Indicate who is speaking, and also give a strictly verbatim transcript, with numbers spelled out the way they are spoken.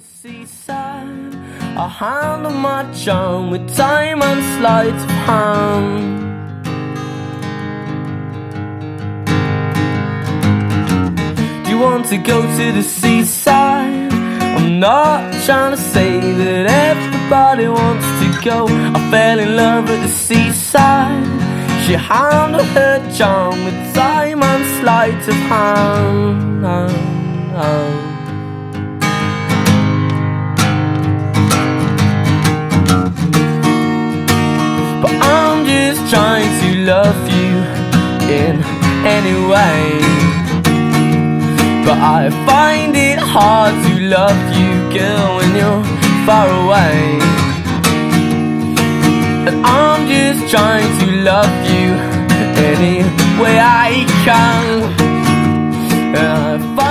Speaker 1: seaside, I handle my charm with time and sleight of hand. Do you want to go to the seaside? I'm not trying to say that everybody wants to go. I fell in love at the seaside. She handled her charm with time and sleight of hand. But I'm just trying to love you in any way. But I find it hard to love you, girl, when you're far away. And I'm just trying to love you any way I can. And I